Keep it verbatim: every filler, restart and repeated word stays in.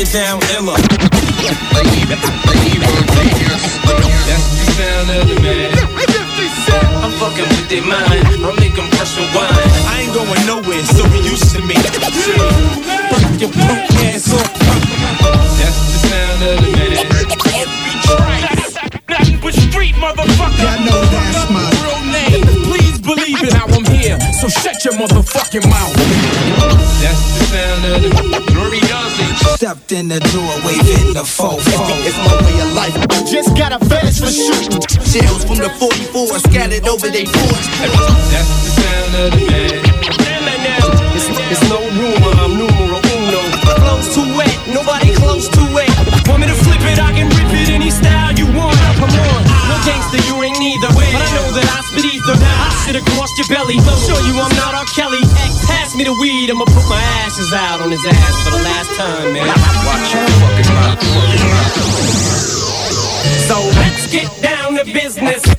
it down illa. That's the sound of the man. I'm fucking with their mind. I make them press rewind. I ain't going nowhere, so be used to me. Fuck your punk ass off. That's the sound of the man. Blackwood Street, motherfucker. Yeah, I know that's my real name. Please believe it, how I'm here. So shut your motherfucking mouth. That's the sound of the Glory Dancing. stepped in the door, waving the fofo. It's my way of life. Just got a fetish for shooting. Shells from the forty-four scattered over they porch. That's the sound of the man. It's, it's no rumor, I'm numero uno. Close to wet, nobody close to it. Want me to flip it, I can rip it any style you want. Come on, no gangster, you ain't neither. But I know that I spit ether. I sit across your belly. Show you I'm not R. Kelly. Pass me the weed, I'ma put my ashes out on his ass for the last time, man. Watch your fucking mouth. So let's get down to business.